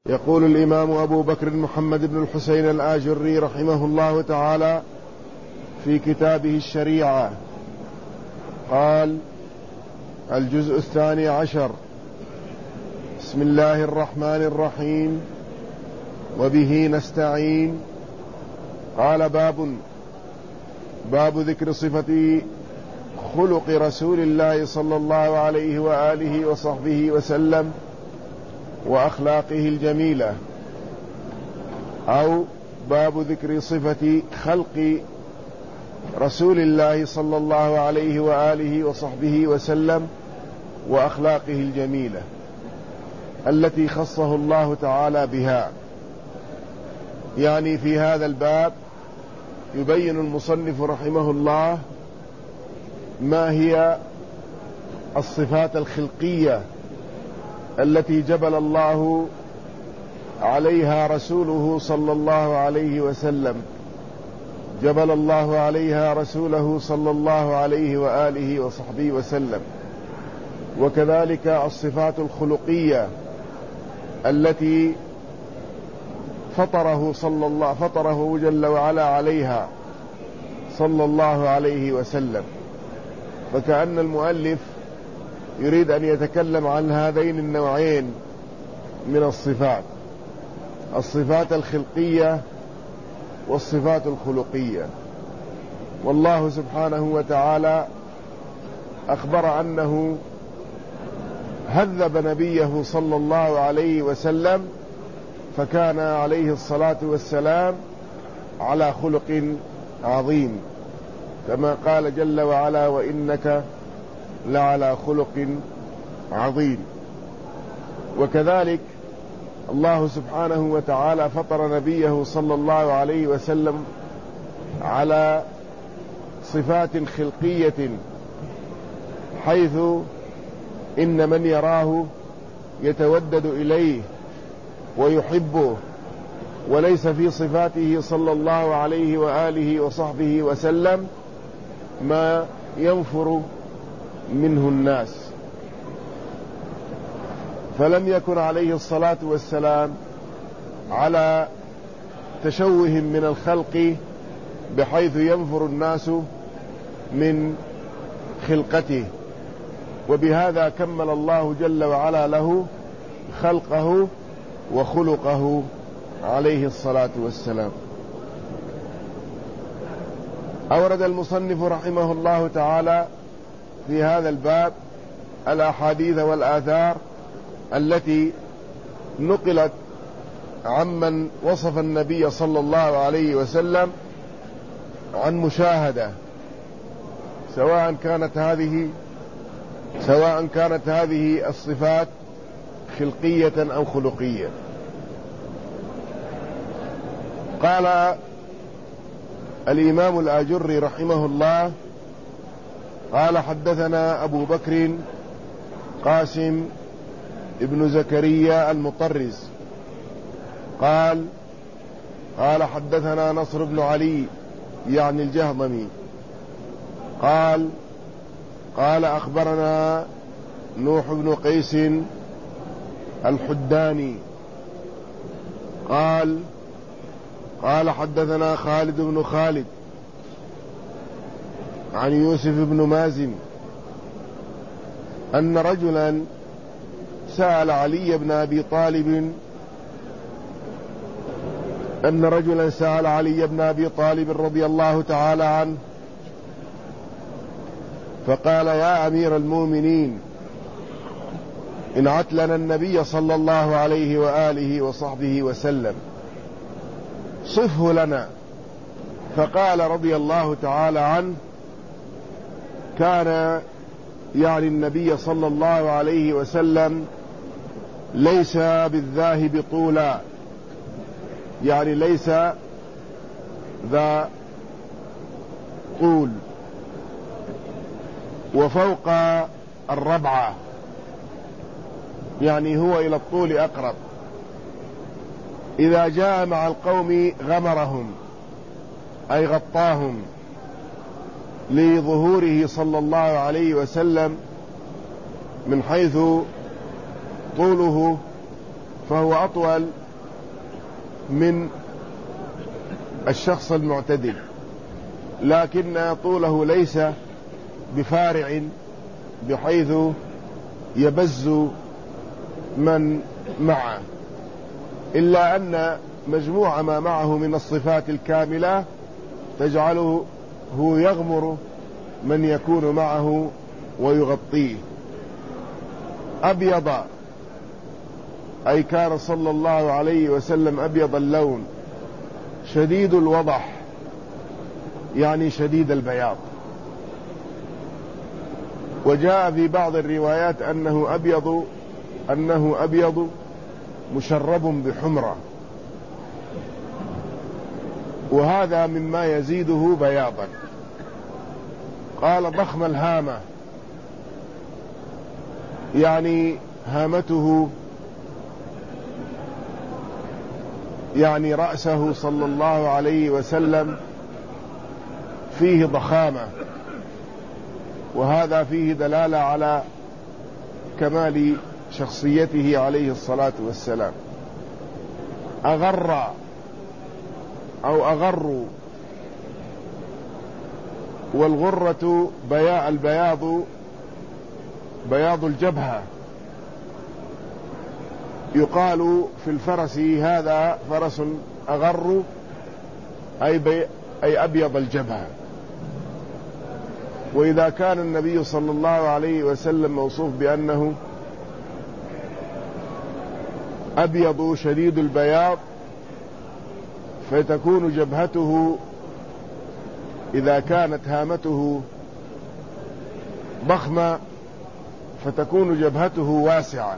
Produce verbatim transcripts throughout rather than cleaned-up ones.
يقول الإمام أبو بكر محمد بن الحسين الآجري رحمه الله تعالى في كتابه الشريعة، قال: الجزء الثاني عشر. بسم الله الرحمن الرحيم، وبه نستعين. قال: باب باب ذكر صفة خلق رسول الله صلى الله عليه وآله وصحبه وسلم وأخلاقه الجميلة، أو باب ذكر صفة خلق رسول الله صلى الله عليه وآله وصحبه وسلم وأخلاقه الجميلة التي خصه الله تعالى بها. يعني في هذا الباب يبين المصنف رحمه الله ما هي الصفات الخلقية التي جبل الله عليها رسوله صلى الله عليه وسلم، جبل الله عليها رسوله صلى الله عليه وآله وصحبه وسلم، وكذلك الصفات الخلقية التي فطره صلى الله فطره جل وعلا عليها صلى الله عليه وسلم. فكأن المؤلف يريد أن يتكلم عن هذين النوعين من الصفات، الصفات الخلقية والصفات الخلقية. والله سبحانه وتعالى أخبر أنه هذب نبيه صلى الله عليه وسلم، فكان عليه الصلاة والسلام على خلق عظيم، كما قال جل وعلا: وإنك لعلى خلق عظيم. وكذلك الله سبحانه وتعالى فطر نبيه صلى الله عليه وسلم على صفات خلقية، حيث إن من يراه يتودد إليه ويحبه، وليس في صفاته صلى الله عليه وآله وصحبه وسلم ما ينفر منه الناس. فلم يكن عليه الصلاة والسلام على تشوه من الخلق بحيث ينفر الناس من خلقته، وبهذا كمل الله جل وعلا له خلقه وخلقه عليه الصلاة والسلام. أورد المصنف رحمه الله تعالى في هذا الباب الأحاديث والآثار التي نقلت عمن وصف النبي صلى الله عليه وسلم عن مشاهدة، سواء كانت هذه سواء كانت هذه الصفات خلقية أو خلقية. قال الإمام الآجري رحمه الله: قال: حدثنا أبو بكر قاسم ابن زكريا المطرز قال: قال حدثنا نصر بن علي يعني الجهضمي قال: قال أخبرنا نوح بن قيس الحداني قال: قال حدثنا خالد بن خالد عن يوسف بن مازن أن رجلا سأل علي بن أبي طالب أن رجلا سأل علي بن أبي طالب رضي الله تعالى عنه فقال: يا أمير المؤمنين، انعت لنا النبي صلى الله عليه وآله وصحبه وسلم، صفه لنا. فقال رضي الله تعالى عنه: كان يعني النبي صلى الله عليه وسلم ليس بالذاهب طولا، يعني ليس ذا طول، وفوق الربعة، يعني هو إلى الطول أقرب. إذا جاء مع القوم غمرهم أي غطاهم، لظهوره صلى الله عليه وسلم من حيث طوله فهو أطول من الشخص المعتدل، لكن طوله ليس بفارع بحيث يبز من معه، إلا أن مجموع ما معه من الصفات الكاملة تجعله هو يغمر من يكون معه ويغطيه. أبيض أي كان صلى الله عليه وسلم أبيض اللون، شديد الوضح يعني شديد البياض. وجاء في بعض الروايات أنه أبيض أنه أبيض مشرب بحمرة، وهذا مما يزيده بياضا. قال ضخم الهامة يعني هامته يعني رأسه صلى الله عليه وسلم فيه ضخامة، وهذا فيه دلالة على كمال شخصيته عليه الصلاة والسلام. أغر أو أغر، والغرة بياء البياض بياض الجبهة. يقال في الفرس هذا فرس أغر أي, بي أي أبيض الجبهة. وإذا كان النبي صلى الله عليه وسلم موصوف بأنه أبيض شديد البياض، فتكون جبهته إذا كانت هامته ضخمة فتكون جبهته واسعة،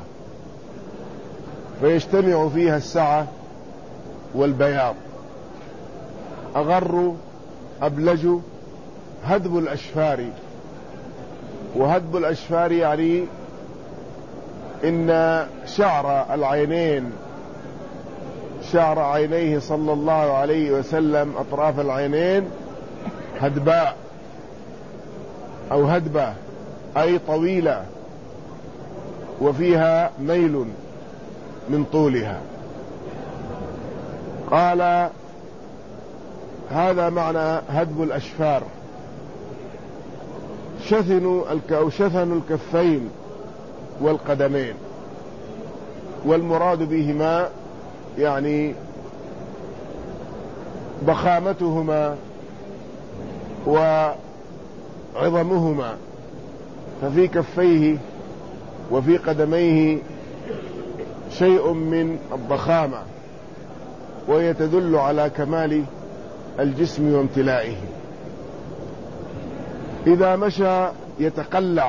فيجتمع فيها السعة والبياض. أغر أبلج هدب الأشفار، وهدب الأشفار يعني إن شعر العينين شعر عينيه صلى الله عليه وسلم أطراف العينين هدباء أو هدبة أي طويلة، وفيها ميل من طولها. قال هذا معنى هدب الأشفار. شثن أو شثن الكفين والقدمين، والمراد بهما يعني ضخامتهما وعظمهما، ففي كفيه وفي قدميه شيء من الضخامة، وهي تدل على كمال الجسم وامتلائه. إذا مشى يتقلع،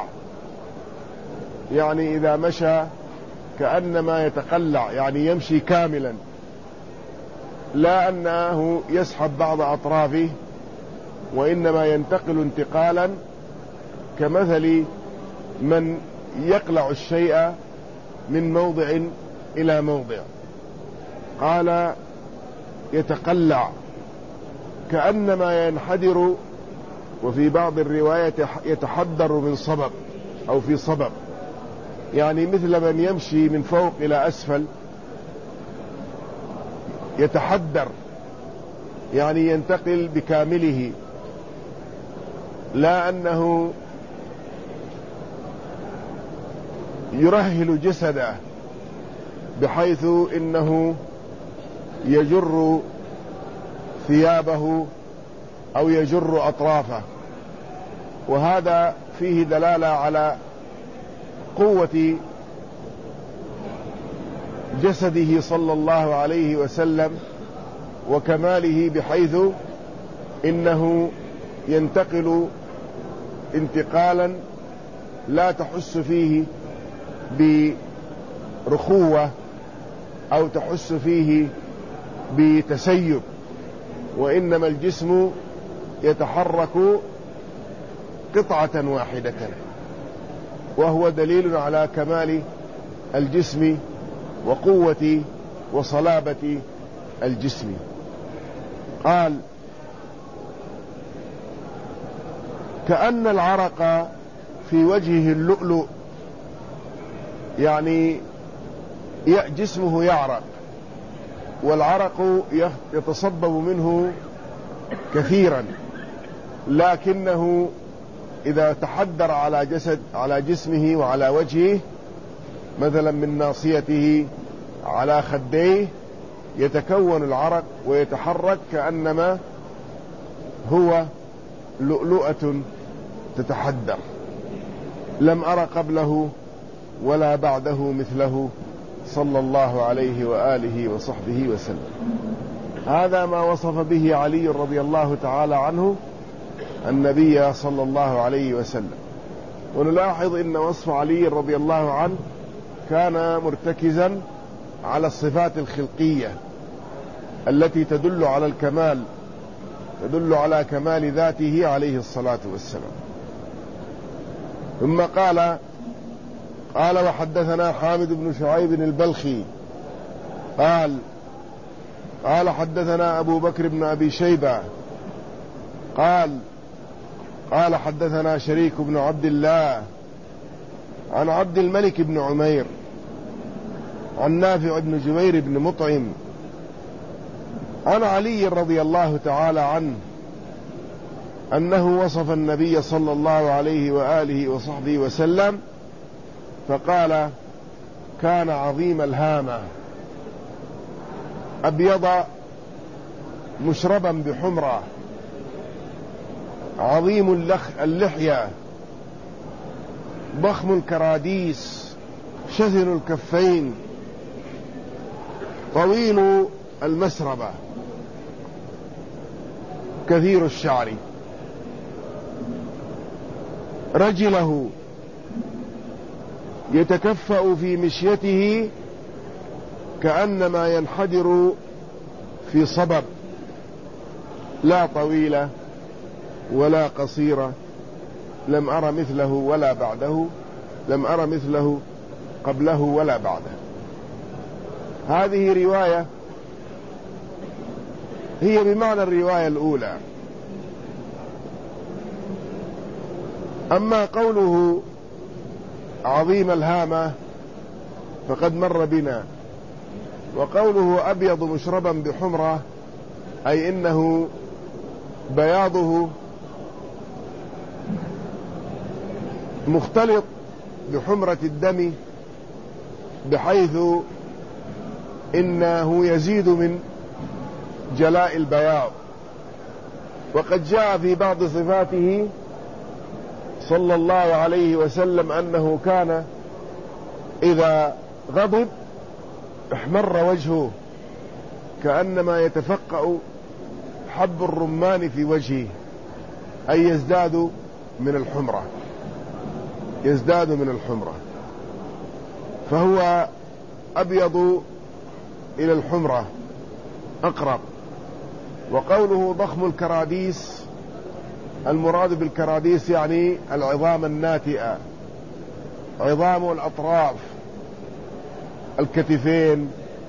يعني إذا مشى كأنما يتقلع، يعني يمشي كاملا، لا أنه يسحب بعض أطرافه، وإنما ينتقل انتقالا كمثل من يقلع الشيء من موضع إلى موضع. قال يتقلع كأنما ينحدر، وفي بعض الروايات يتحدر من صبب أو في صبب، يعني مثل من يمشي من فوق إلى أسفل يتحدر، يعني ينتقل بكامله، لا أنه يرهل جسده بحيث إنه يجر ثيابه أو يجر أطرافه. وهذا فيه دلالة على قوة جسده صلى الله عليه وسلم وكماله، بحيث إنه ينتقل انتقالا لا تحس فيه برخوة أو تحس فيه بتسيب، وإنما الجسم يتحرك قطعة واحدة، وهو دليل على كمال الجسم وقوة وصلابة الجسم. قال كأن العرق في وجهه اللؤلؤ، يعني جسمه يعرق، والعرق يتصبب منه كثيرا، لكنه إذا تحدر على جسد على جسمه وعلى وجهه، مثلا من ناصيته على خديه، يتكون العرق ويتحرك كأنما هو لؤلؤة تتحدر. لم أر قبله ولا بعده مثله صلى الله عليه وآله وصحبه وسلم. هذا ما وصف به علي رضي الله تعالى عنه النبي صلى الله عليه وسلم. ونلاحظ إن وصف علي رضي الله عنه كان مرتكزا على الصفات الخلقية التي تدل على الكمال، تدل على كمال ذاته عليه الصلاة والسلام. ثم قال قال وحدثنا حامد بن شعيب البلخي قال قال حدثنا أبو بكر بن أبي شيبة قال قال حدثنا شريك بن عبد الله عن عبد الملك بن عمير عن نافع بن جبير بن مطعم عن علي رضي الله تعالى عنه أنه وصف النبي صلى الله عليه وآله وصحبه وسلم فقال: كان عظيم الهامة، أبيض مشربا بحمرة، عظيم اللحية، ضخم الكراديس، شثن الكفين، طويل المسربة، كثير الشعر، رجله يتكفأ في مشيته كأنما ينحدر في صبب، لا طويلة ولا قصيرة، لم أرى مثله ولا بعده، لم أرى مثله قبله ولا بعده. هذه رواية هي بمعنى الرواية الأولى. أما قوله عظيم الهامة فقد مر بنا، وقوله أبيض مشربا بحمرة أي إنه بياضه مختلط بحمرة الدم، بحيث إنه يزيد من جلاء البياض. وقد جاء في بعض صفاته صلى الله عليه وسلم أنه كان إذا غضب احمر وجهه كأنما يتفقأ حب الرمان في وجهه، أي يزداد من الحمرة، يزداد من الحمرة، فهو أبيض إلى الحمرة أقرب. وقوله ضخم الكراديس، المراد بالكراديس يعني العظام الناتئة، عظام الأطراف، الكتفين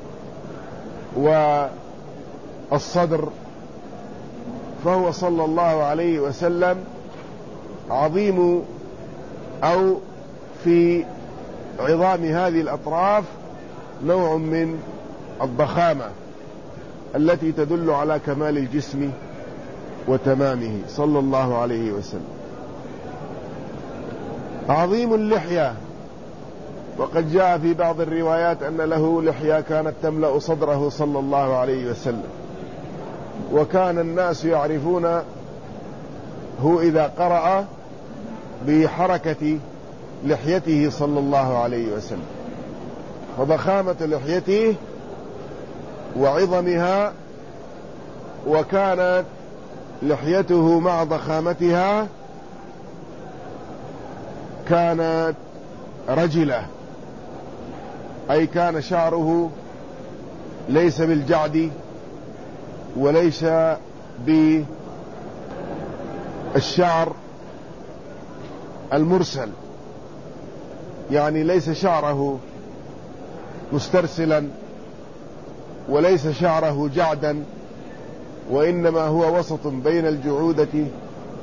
والصدر، فهو صلى الله عليه وسلم عظيم، أو في عظام هذه الأطراف نوع من الضخامة التي تدل على كمال الجسم وتمامه صلى الله عليه وسلم. عظيم اللحية، وقد جاء في بعض الروايات أن له لحية كانت تملأ صدره صلى الله عليه وسلم، وكان الناس يعرفونه إذا قرأ بحركة لحيته صلى الله عليه وسلم، وضخامة لحيته وعظمها، وكانت لحيته مع ضخامتها كانت رجلة، أي كان شعره ليس بالجعد وليس بالشعر المرسل، يعني ليس شعره مسترسلا وليس شعره جعدا، وإنما هو وسط بين الجعودة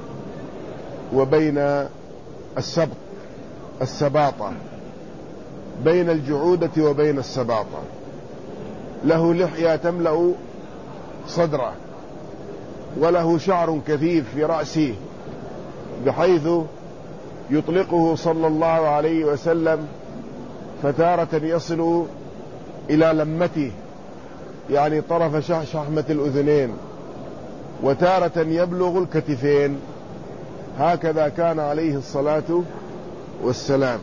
وبين السبط السباطة. بين الجعودة وبين السباطة، له لحية تملأ صدره، وله شعر كثيف في رأسه بحيث يطلقه صلى الله عليه وسلم فتارة يصل إلى لمته، يعني طرف شحمة الأذنين، وتارة يبلغ الكتفين. هكذا كان عليه الصلاة والسلام.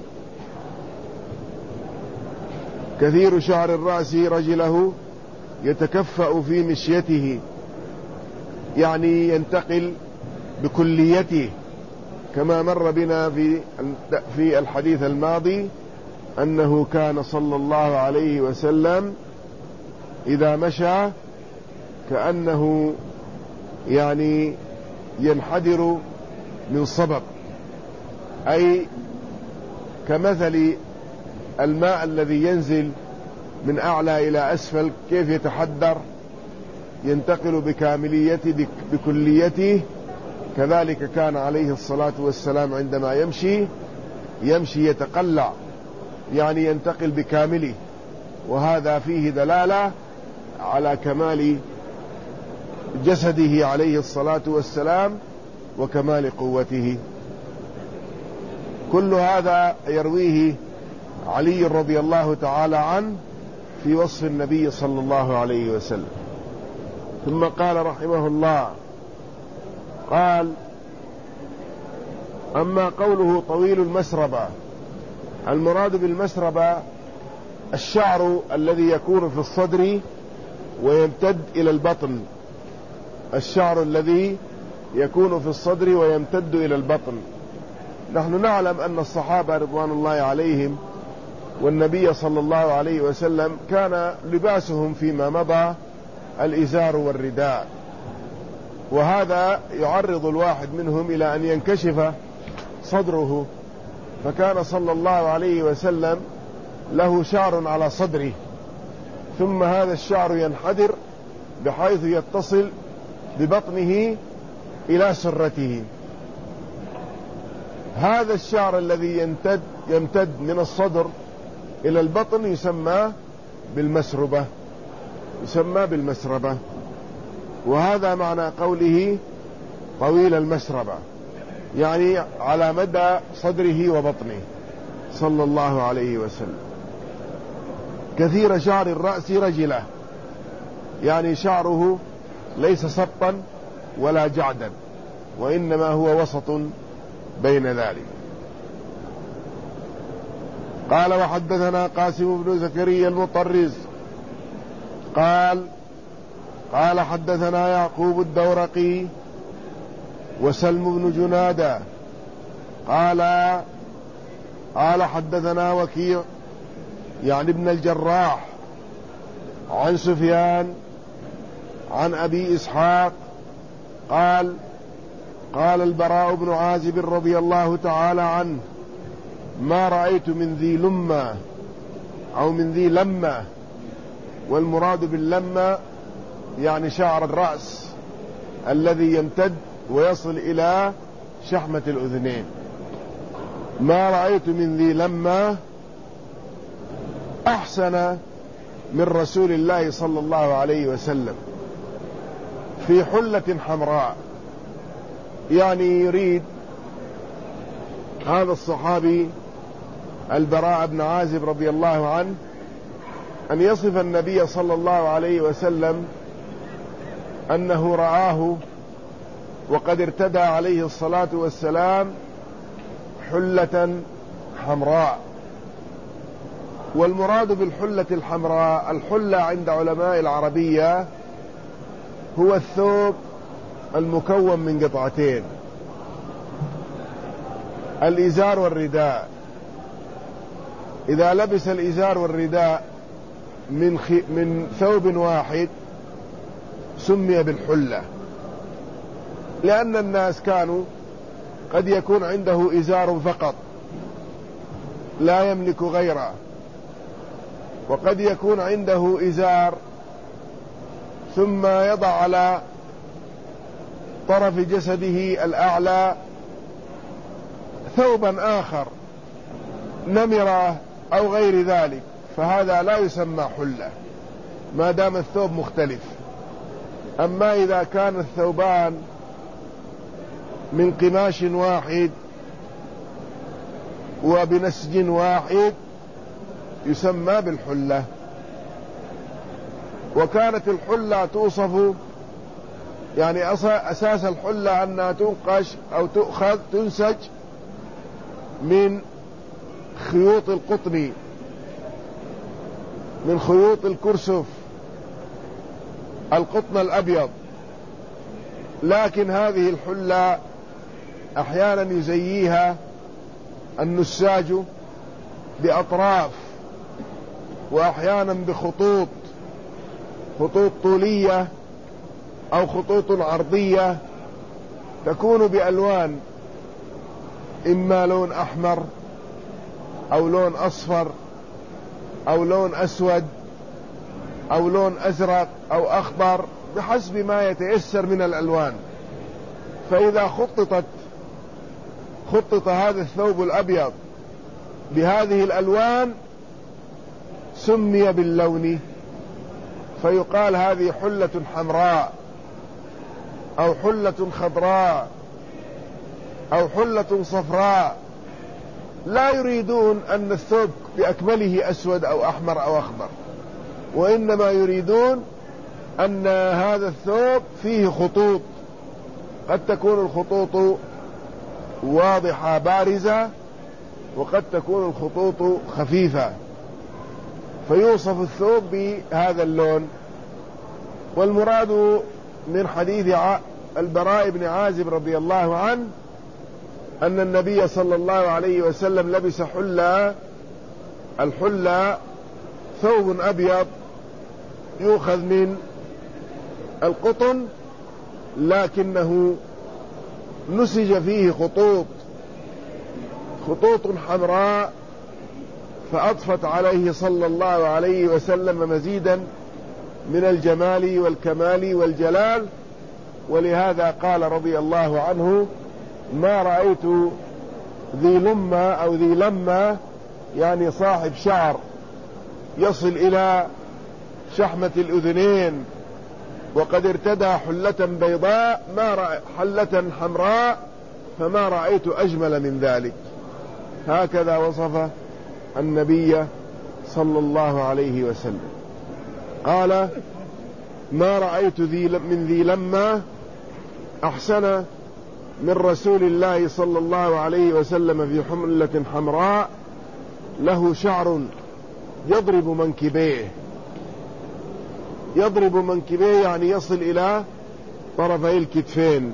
كثير شعر الرأس رجله يتكفأ في مشيته، يعني ينتقل بكليته، كما مر بنا في في الحديث الماضي أنه كان صلى الله عليه وسلم إذا مشى كأنه يعني ينحدر من صبب، أي كمثل الماء الذي ينزل من أعلى إلى أسفل كيف يتحدر ينتقل بكامليته بكليته، كذلك كان عليه الصلاة والسلام عندما يمشي يمشي يتقلع، يعني ينتقل بكامله، وهذا فيه دلالة على كمال جسده عليه الصلاة والسلام وكمال قوته. كل هذا يرويه علي رضي الله تعالى عنه في وصف النبي صلى الله عليه وسلم. ثم قال رحمه الله، قال: أما قوله طويل المسربة، المراد بالمسربة الشعر الذي يكون في الصدر ويمتد إلى البطن، الشعر الذي يكون في الصدر ويمتد إلى البطن. نحن نعلم أن الصحابة رضوان الله عليهم والنبي صلى الله عليه وسلم كان لباسهم فيما مضى الإزار والرداء، وهذا يعرض الواحد منهم إلى أن ينكشف صدره، فكان صلى الله عليه وسلم له شعر على صدره، ثم هذا الشعر ينحدر بحيث يتصل ببطنه إلى سرته. هذا الشعر الذي يمتد, يمتد من الصدر إلى البطن يسمى بالمسربة، يسمى بالمسربة. وهذا معنى قوله طويل المسربة، يعني على مدى صدره وبطنه صلى الله عليه وسلم. كثير شعر الرأس رجله، يعني شعره ليس سبطا ولا جعدا، وإنما هو وسط بين ذلك. قال: وحدثنا قاسم بن زكريا المطرز قال قال حدثنا يعقوب الدورقي وسلم بن جنادة قال قال حدثنا وكيع يعني ابن الجراح عن سفيان عن أبي إسحاق قال قال البراء بن عازب رضي الله تعالى عنه: ما رأيت من ذي لمة أو من ذي لمة، والمراد باللمة يعني شعر الرأس الذي يمتد ويصل إلى شحمة الأذنين. ما رأيت من ذي لمة أحسن من رسول الله صلى الله عليه وسلم في حلة حمراء، يعني يريد هذا الصحابي البراء بن عازب رضي الله عنه أن يصف النبي صلى الله عليه وسلم أنه رآه وقد ارتدى عليه الصلاة والسلام حلة حمراء. والمراد بالحلة الحمراء، الحلة عند علماء العربية هو الثوب المكون من قطعتين، الإزار والرداء. إذا لبس الإزار والرداء من, خ... من ثوب واحد سمي بالحلة، لأن الناس كانوا قد يكون عنده إزار فقط لا يملك غيره، وقد يكون عنده إزار ثم يضع على طرف جسده الأعلى ثوبا آخر نمرة أو غير ذلك فهذا لا يسمى حلة ما دام الثوب مختلف. أما إذا كان الثوبان من قماش واحد وبنسج واحد يسمى بالحلة. وكانت الحلة توصف يعني أساس الحلة أنها تنقش أو تؤخذ تنسج من خيوط القطن، من خيوط الكرسف القطن الأبيض. لكن هذه الحلة أحيانا يزييها النساج بأطراف وأحيانا بخطوط، خطوط طولية أو خطوط عرضية تكون بألوان، إما لون أحمر أو لون أصفر أو لون أسود أو لون أزرق أو أخضر بحسب ما يتيسر من الألوان. فإذا خططت خطط هذا الثوب الأبيض بهذه الألوان سمي باللون، فيقال هذه حلة حمراء أو حلة خضراء أو حلة صفراء. لا يريدون أن الثوب بأكمله أسود أو أحمر أو أخضر، وإنما يريدون أن هذا الثوب فيه خطوط، قد تكون الخطوط واضحة بارزة وقد تكون الخطوط خفيفة، فيوصف الثوب بهذا اللون. والمراد من حديث البراء بن عازب رضي الله عنه أن النبي صلى الله عليه وسلم لبس حلة، الحلة ثوب أبيض يؤخذ من القطن لكنه نسج فيه خطوط خطوط حمراء، فأضفت عليه صلى الله عليه وسلم مزيدا من الجمال والكمال والجلال. ولهذا قال رضي الله عنه: ما رأيت ذي لمة أو ذي لمة يعني صاحب شعر يصل إلى شحمة الأذنين وقد ارتدى حلة بيضاء ما رأي حلة حمراء فما رأيت أجمل من ذلك. هكذا وصف النبي صلى الله عليه وسلم. قال: ما رأيت ذي من ذي لمة أحسن من رسول الله صلى الله عليه وسلم في حملة حمراء له شعر يضرب منكبيه، يضرب منكبيه يعني يصل إلى طرفي الكتفين،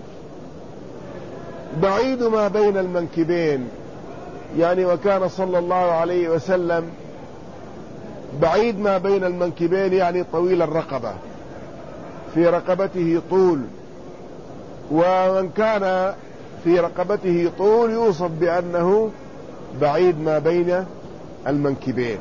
بعيد ما بين المنكبين يعني، وكان صلى الله عليه وسلم بعيد ما بين المنكبين يعني طويل الرقبة، في رقبته طول، ومن كان في رقبته طول يوصف بأنه بعيد ما بين المنكبين،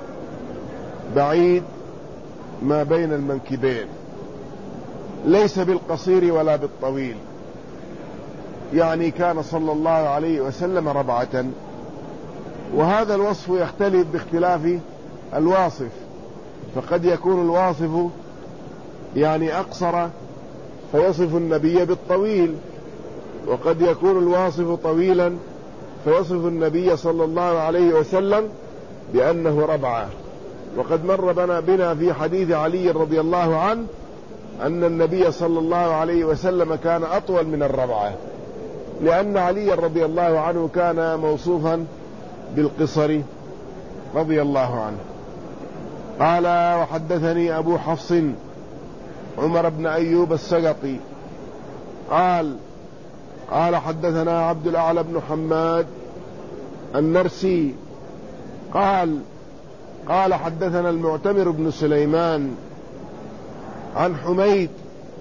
بعيد ما بين المنكبين، ليس بالقصير ولا بالطويل، يعني كان صلى الله عليه وسلم ربعة. وهذا الوصف يختلف باختلاف الواصف، فقد يكون الواصف يعني أقصر فيصف النبي بالطويل، وقد يكون الواصف طويلا فيصف النبي صلى الله عليه وسلم بأنه ربعة. وقد مر بنا في حديث علي رضي الله عنه أن النبي صلى الله عليه وسلم كان أطول من الربعة، لأن علي رضي الله عنه كان موصوفا بالقصر رضي الله عنه. قال: وحدثني أبو حفص عمر بن أيوب السقطي قال قال حدثنا عبد الأعلى بن حماد النرسي قال قال حدثنا المعتمر بن سليمان عن حميد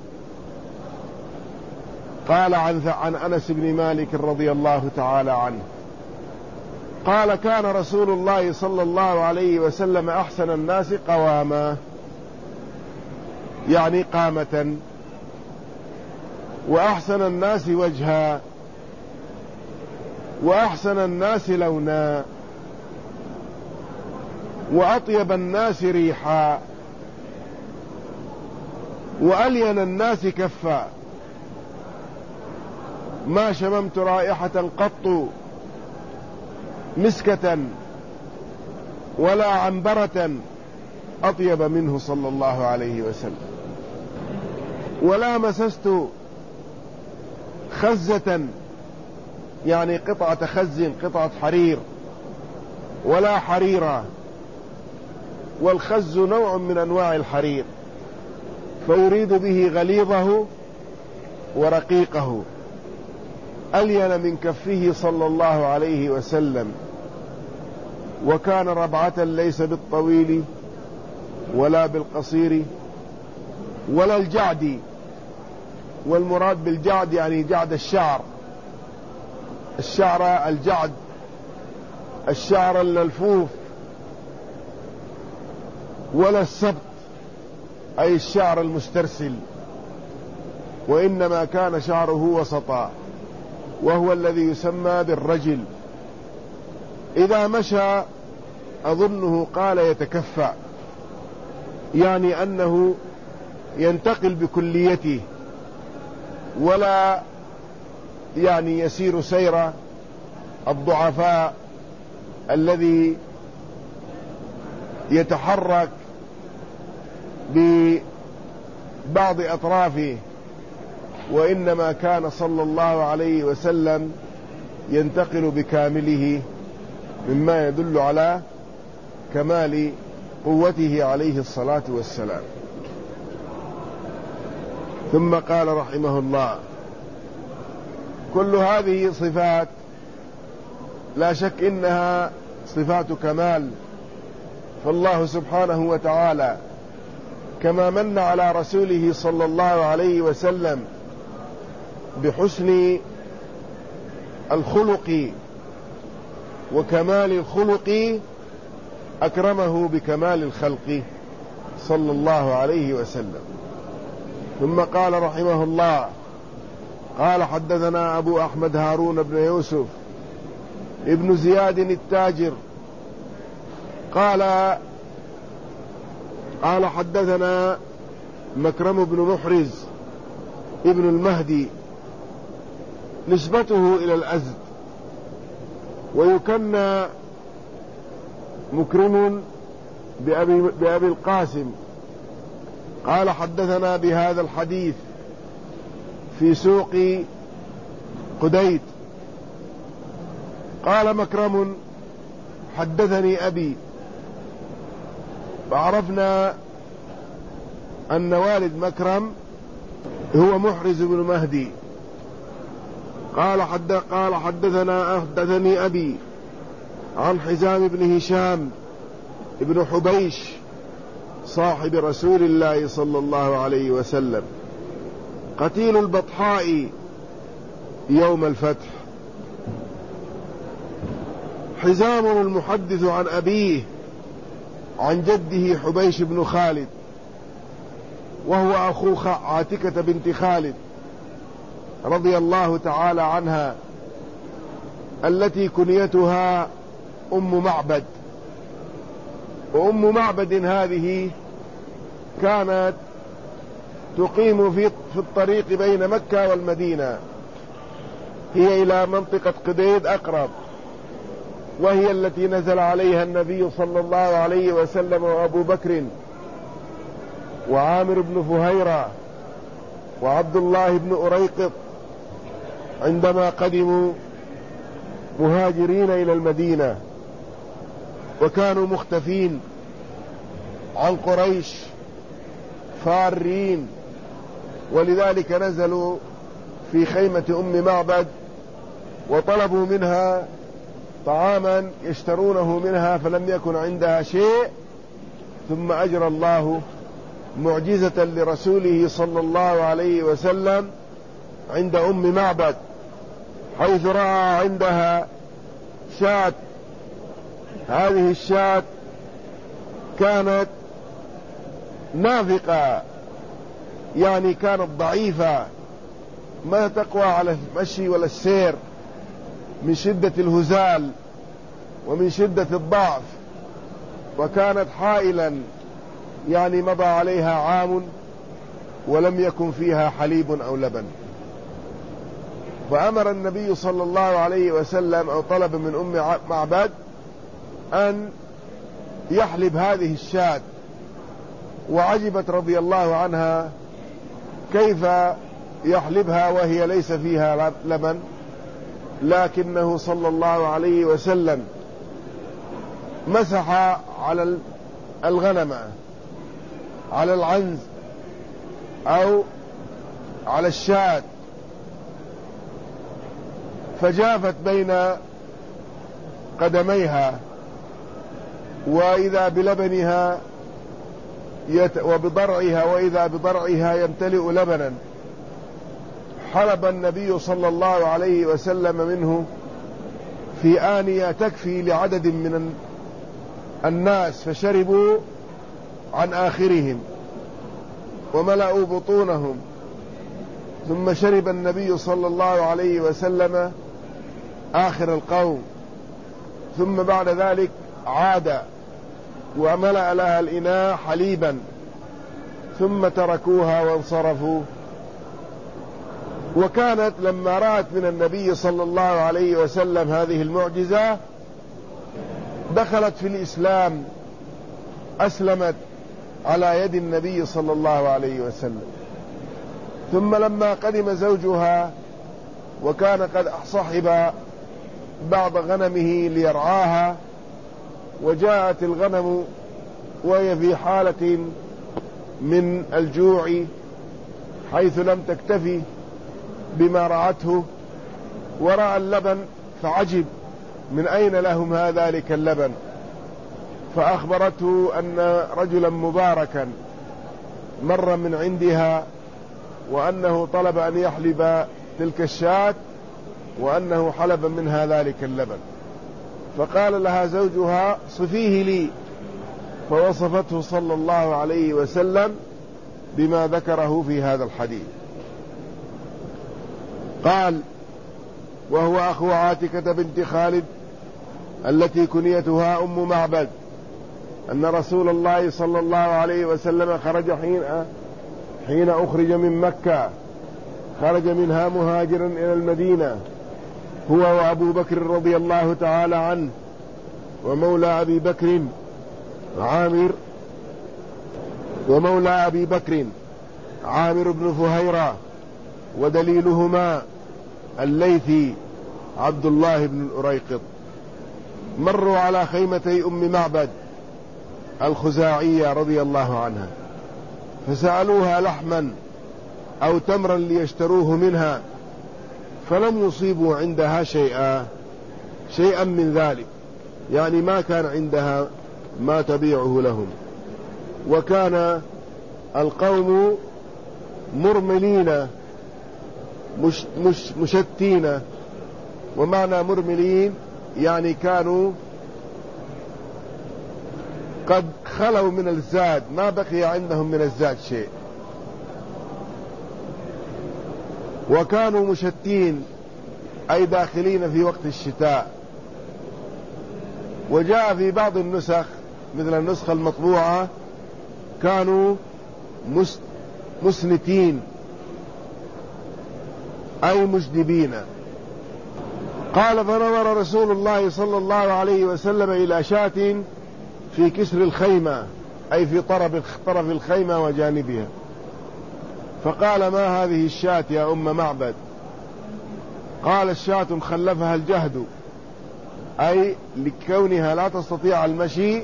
قال عن, عن أنس بن مالك رضي الله تعالى عنه قال: كان رسول الله صلى الله عليه وسلم أحسن الناس قواما، يعني قامة، وأحسن الناس وجها، وأحسن الناس لونا. وأطيب الناس ريحا وألين الناس كفا، ما شممت رائحة قط مسكة ولا عنبرة أطيب منه صلى الله عليه وسلم، ولا مسست خزة يعني قطعة خز قطعة حرير ولا حريرة، والخز نوع من أنواع الحرير، فيريد به غليظه ورقيقه، ألين من كفه صلى الله عليه وسلم، وكان ربعة ليس بالطويل ولا بالقصير ولا الجعد، والمراد بالجعد يعني جعد الشعر، الشعر الجعد الشعر الملفوف، ولا السبط أي الشعر المسترسل، وإنما كان شعره وسطا، وهو الذي يسمى بالرجل. إذا مشى أظنه قال يتكفى، يعني أنه ينتقل بكليته، ولا يعني يسير سير الضعفاء الذي يتحرك ببعض أطرافه، وإنما كان صلى الله عليه وسلم ينتقل بكامله، مما يدل على كمال قوته عليه الصلاة والسلام. ثم قال رحمه الله: كل هذه صفات لا شك إنها صفات كمال، فالله سبحانه وتعالى كما من على رسوله صلى الله عليه وسلم بحسن الخلق وكمال الخلق، أكرمه بكمال الخلق صلى الله عليه وسلم. ثم قال رحمه الله: قال حدثنا أبو أحمد هارون بن يوسف ابن زياد التاجر قال قال حدثنا مكرم بن محرز ابن المهدي، نسبته إلى الأزد، ويكنى مكرم بأبي, بأبي القاسم. قال حدثنا بهذا الحديث في سوق قديد. قال مكرم: حدثني أبي، فعرفنا أن والد مكرم هو محرز بن مهدي. قال حد قال حدثنا حدثني أبي عن حزام بن هشام ابن حبيش صاحب رسول الله صلى الله عليه وسلم، قتيل البطحاء يوم الفتح. حزام المحدث عن أبيه عن جده حبيش بن خالد، وهو أخو عاتكة بنت خالد رضي الله تعالى عنها، التي كنيتها أم معبد. وأم معبد هذه كانت تقيم في في الطريق بين مكة والمدينة، هي إلى منطقة قديد أقرب، وهي التي نزل عليها النبي صلى الله عليه وسلم وأبو بكر وعامر بن فهيرة وعبد الله بن أريقط عندما قدموا مهاجرين إلى المدينة، وكانوا مختفين عن قريش فارين، ولذلك نزلوا في خيمة أم معبد وطلبوا منها طعاما يشترونه منها، فلم يكن عندها شيء. ثم أجرى الله معجزة لرسوله صلى الله عليه وسلم عند أم معبد، حيث رأى عندها شاة. هذه الشاة كانت نافقة، يعني كانت ضعيفة، ما تقوى على المشي ولا السير من شدة الهزال ومن شدة الضعف. وكانت حائلا، يعني مضى عليها عام ولم يكن فيها حليب أو لبن. فأمر النبي صلى الله عليه وسلم أو طلب من أم معبد أن يحلب هذه الشاة، وعجبت رضي الله عنها كيف يحلبها وهي ليس فيها لبن، لكنه صلى الله عليه وسلم مسح على الغنم، على العنز أو على الشاة، فجافت بين قدميها، وإذا بلبنها يت وبضرعها وإذا بضرعها يمتلئ لبنا. حلب النبي صلى الله عليه وسلم منه في آنية تكفي لعدد من الناس، فشربوا عن آخرهم وملأوا بطونهم، ثم شرب النبي صلى الله عليه وسلم آخر القوم، ثم بعد ذلك عاد وملأ لها الإناء حليبا، ثم تركوها وانصرفوا. وكانت لما رأت من النبي صلى الله عليه وسلم هذه المعجزة دخلت في الإسلام، أسلمت على يد النبي صلى الله عليه وسلم. ثم لما قدم زوجها وكان قد صحب بعض غنمه ليرعاها، وجاءت الغنم وهي في حالة من الجوع حيث لم تكتفي بما رعته، ورأى اللبن فعجب من أين لهم ذلك اللبن، فأخبرته أن رجلا مباركا مر من عندها وأنه طلب أن يحلب تلك الشاة وأنه حلب منها ذلك اللبن. فقال لها زوجها صفيه لي، فوصفته صلى الله عليه وسلم بما ذكره في هذا الحديث. قال: وهو أخو عاتكة بنت خالد التي كنيتها أم معبد، أن رسول الله صلى الله عليه وسلم خرج حين حين أخرج من مكة، خرج منها مهاجرا إلى المدينة هو وأبو بكر رضي الله تعالى عنه، ومولى أبي بكر عامر ومولى أبي بكر عامر بن فهيرة، ودليلهما الليثي عبد الله بن الأريقط. مروا على خيمتي أم معبد الخزاعية رضي الله عنها، فسألوها لحما أو تمرا ليشتروه منها، فلم يصيبوا عندها شيئا شيئا من ذلك، يعني ما كان عندها ما تبيعه لهم. وكان القوم مرملين مش مش مشتين، ومعنى مرملين يعني كانوا قد خلوا من الزاد، ما بقي عندهم من الزاد شيء، وكانوا مشتين أي داخلين في وقت الشتاء. وجاء في بعض النسخ مثل النسخة المطبوعة كانوا مسنتين أي مجدبين. قال: فنظر رسول الله صلى الله عليه وسلم إلى شاة في كسر الخيمة أي في طرف طرف الخيمة وجانبها، فقال: ما هذه الشاة يا أم معبد؟ قال: الشاة خلفها الجهد، أي لكونها لا تستطيع المشي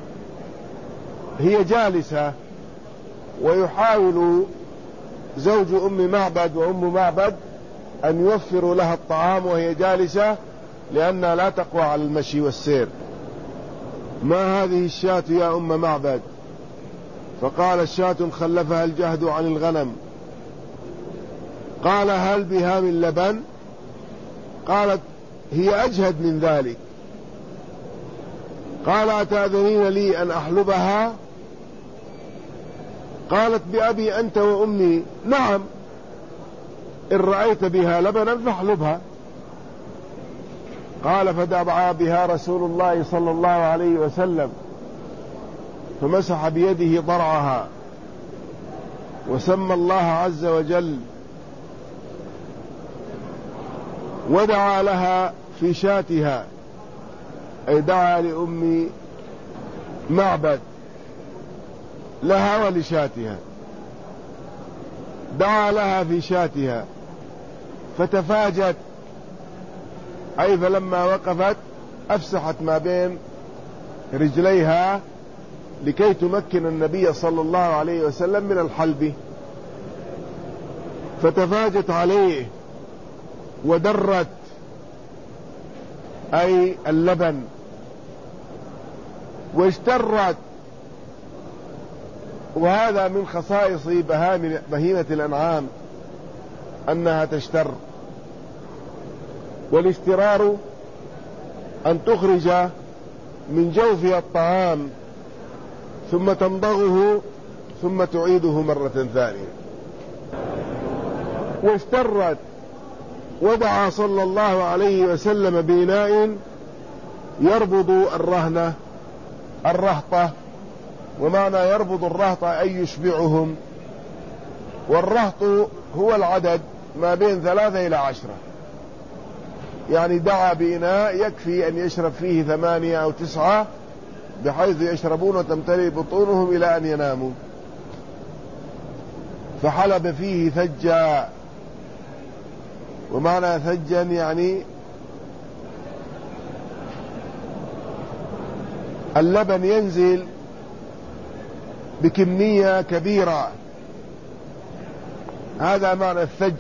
هي جالسة، ويحاول زوج أم معبد وأم معبد أن يوفروا لها الطعام وهي جالسة لأنها لا تقوى على المشي والسير. ما هذه الشاة يا أم معبد؟ فقال: الشاة خلفها الجهد عن الغنم. قال: هل بها من لبن؟ قالت: هي أجهد من ذلك. قال: أتأذنين لي أن أحلبها؟ قالت: بأبي أنت وأمي نعم، إن رأيت بها لبنا فاحلبها. قال: فدعا بها رسول الله صلى الله عليه وسلم فمسح بيده ضرعها وسمى الله عز وجل ودعا لها في شاتها، أي دعا لأم معبد لها ولشاتها، دعا لها في شاتها فتفاجت، أي فلما وقفت أفسحت ما بين رجليها لكي تمكن النبي صلى الله عليه وسلم من الحلب، فتفاجت عليه ودرت أي اللبن واشترت. وهذا من خصائص بهيمة الأنعام أنها تشتر، والاشترار أن تخرج من جوفها الطعام ثم تمضغه ثم تعيده مرة ثانية. واشترت ودعا صلى الله عليه وسلم بإناء يربض الرهنة الرهطة، ومعنى يربض الرهطة أي يشبعهم، والرهط هو العدد ما بين ثلاثة إلى عشرة، يعني دعا بإناء يكفي أن يشرب فيه ثمانية أو تسعة بحيث يشربون وتمتلئ بطونهم إلى أن يناموا. فحلب فيه ثجا، ومعنى ثجا يعني اللبن ينزل بكمية كبيرة، هذا معنى الثج.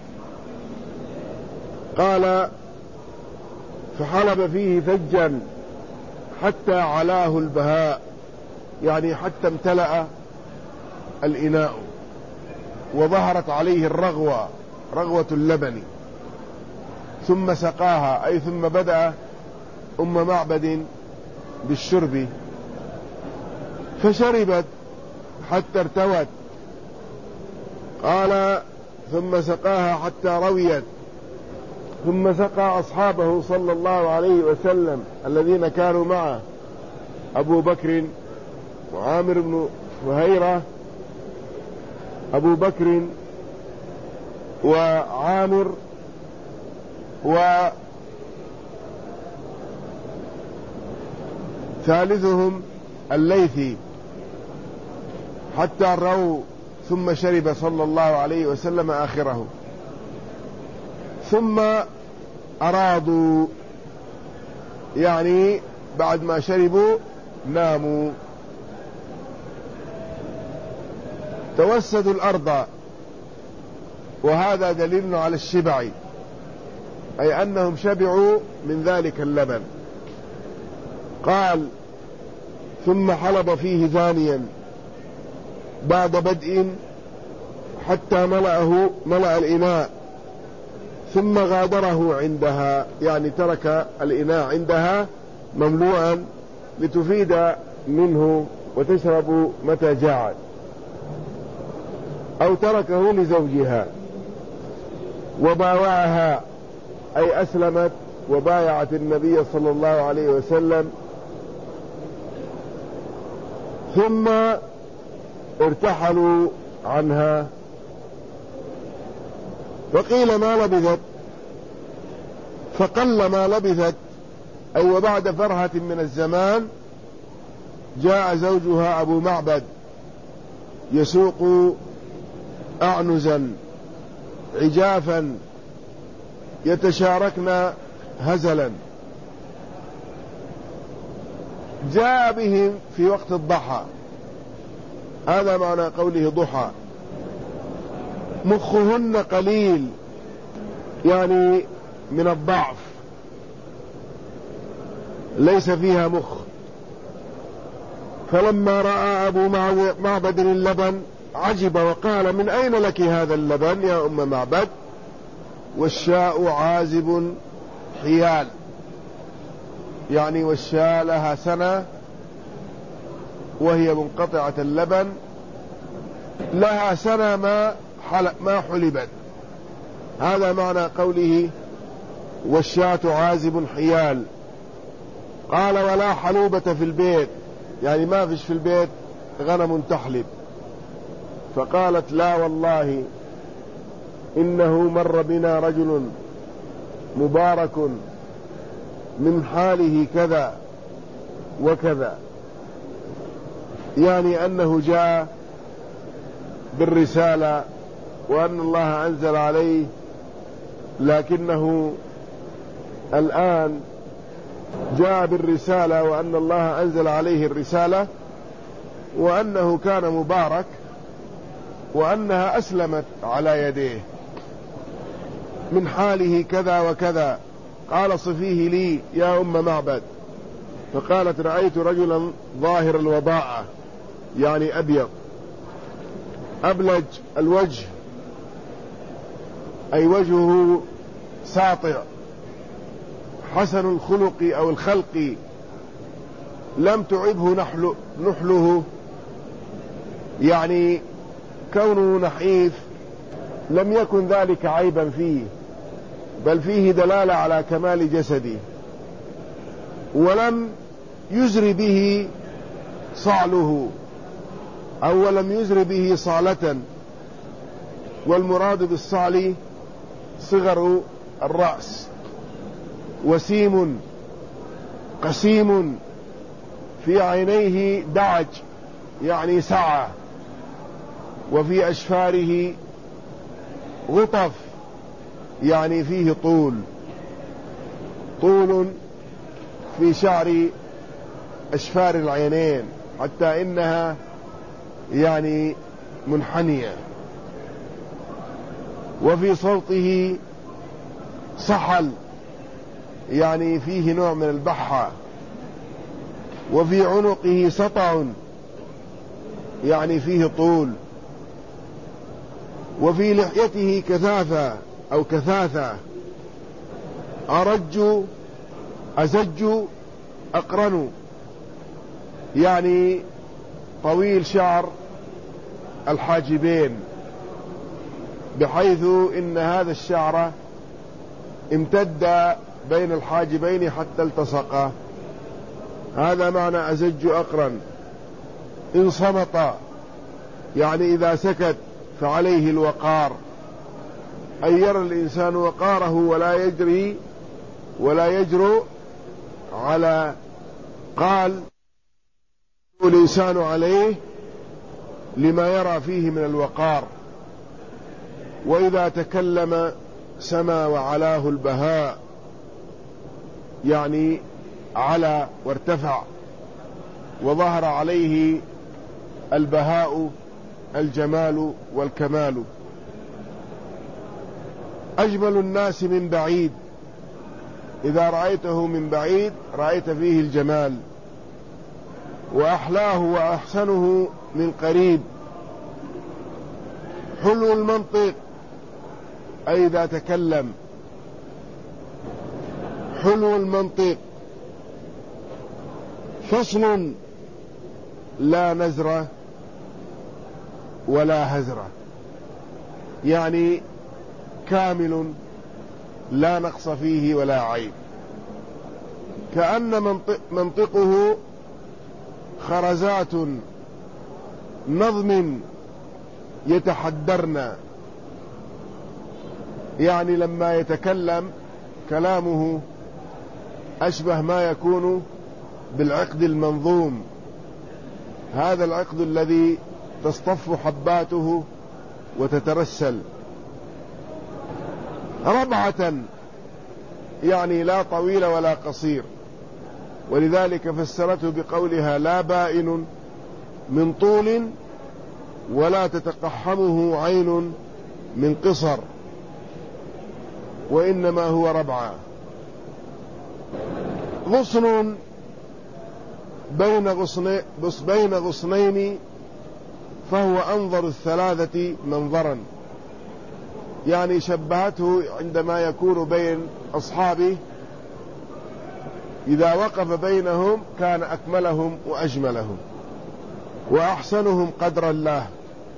قال فحلب فيه ثجا حتى علاه البهاء، يعني حتى امتلأ الإناء وظهرت عليه الرغوة، رغوة اللبن، ثم سقاها، أي ثم بدأ أم معبد بالشرب فشربت حتى ارتوت. قال ثم سقاها حتى رويت، ثم سقى أصحابه صلى الله عليه وسلم الذين كانوا معه، أبو بكر وعامر بن فهيرة، أبو بكر وعامر وثالثهم الليثي، حتى روا، ثم شرب صلى الله عليه وسلم آخره، ثم أرادوا، يعني بعد ما شربوا ناموا. توسدوا الأرض، وهذا دليل على الشبع، أي أنهم شبعوا من ذلك اللبن. قال ثم حلب فيه ثانيا بعد بدء حتى ملأه ملأ الإناء، ثم غادره عندها، يعني ترك الإناء عندها مملوءا لتفيد منه وتشرب متى جاعت، أو تركه لزوجها. وباوعها، أي أسلمت وبايعت النبي صلى الله عليه وسلم، ثم ارتحلوا عنها. وقيل ما لبثت، فقل ما لبثت، أي وبعد فرهة من الزمان جاء زوجها أبو معبد يسوق أعنزا عجافا يتشاركن هزلا، جاء بهم في وقت الضحى، هذا معنى قوله ضحى. مخهن قليل، يعني من الضعف، ليس فيها مخ. فلما رأى أبو معبد اللبن عجب وقال من أين لك هذا اللبن يا أم معبد؟ والشاء عازب حيال، يعني والشاء لها سنة وهي منقطعة اللبن، لها سنة ما ما حلبت، هذا معنى قوله والشاة عازب حيال. قال ولا حلوبة في البيت، يعني ما فيش في البيت غنم تحلب. فقالت لا والله إنه مر بنا رجل مبارك من حاله كذا وكذا، يعني أنه جاء بالرسالة وأن الله أنزل عليه، لكنه الآن جاء بالرسالة وأن الله أنزل عليه الرسالة، وأنه كان مبارك، وأنها أسلمت على يديه من حاله كذا وكذا. قال صفيه لي يا أم معبد. فقالت رأيت رجلا ظاهر الوضاعة، يعني أبيض أبلج الوجه، أي وجهه ساطع حسن الخلق أو الخلق، لم تعبه نحل نحله، يعني كونه نحيف لم يكن ذلك عيبا فيه، بل فيه دلالة على كمال جسده، ولم يزر به صعله أو لم يزر به صالة، والمراد بالصعل صغر الرأس، وسيم قسيم، في عينيه دعج يعني سعة، وفي أشفاره غطف يعني فيه طول، طول في شعر أشفار العينين حتى إنها يعني منحنية، وفي صوته صحل يعني فيه نوع من البحة، وفي عنقه سطع يعني فيه طول، وفي لحيته كثافة أو كثاثة، أرج أزج أقرن يعني طويل شعر الحاجبين، بحيث إن هذا الشعر امتد بين الحاجبين حتى التصقا، هذا معنى أزج أقرن. إن صمت يعني إذا سكت فعليه الوقار، أي يرى الإنسان وقاره ولا يجري ولا يجرؤ على قال الإنسان عليه لما يرى فيه من الوقار. وإذا تكلم سما وعلاه البهاء، يعني على وارتفع وظهر عليه البهاء الجمال والكمال. أجمل الناس من بعيد، إذا رأيته من بعيد رأيت فيه الجمال، وأحلاه وأحسنه من قريب. حلو المنطق أي إذا تكلم، حلو المنطق. فصل لا نزرة ولا هزرة، يعني كامل لا نقص فيه ولا عيب، كأن منطق منطقه خرزات نظم يتحدرن، يعني لما يتكلم كلامه أشبه ما يكون بالعقد المنظوم، هذا العقد الذي تصطف حباته وتترسل. ربعة يعني لا طويل ولا قصير، ولذلك فسرته بقولها لا بائن من طول ولا تتقحمه عين من قصر، وإنما هو ربعة. غصن بين غصنين, بين غصنين فهو أنظر الثلاثة منظرا، يعني شبهته عندما يكون بين أصحابه، إذا وقف بينهم كان أكملهم وأجملهم وأحسنهم قدر الله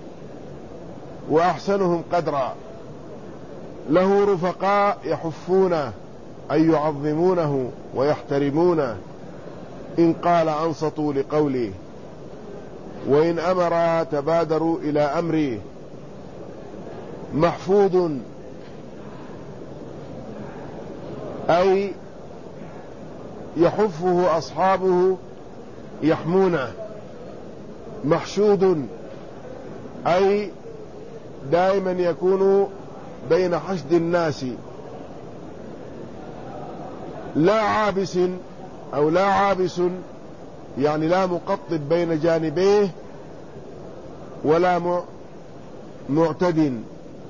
وأحسنهم قدرا. له رفقاء يحفونه أي يعظمونه ويحترمونه، إن قال أنصتوا لقوله، وإن أمر تبادروا إلى أمره. محفوظ أي يحفه أصحابه يحمونه. محشود أي دائما يكون بين حشد الناس، لا عابس أو لا عابس يعني لا مقطب بين جانبيه ولا معتد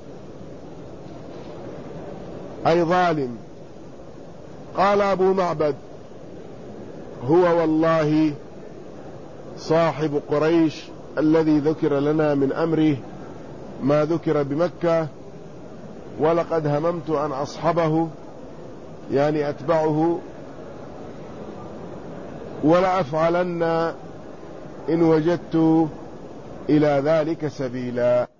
أي ظالم. قال أبو معبد: هو والله صاحب قريش الذي ذكر لنا من أمره ما ذكر بمكة، ولقد هممت أن أصحبه يعني أتبعه، ولأفعلن إن وجدت إلى ذلك سبيلا.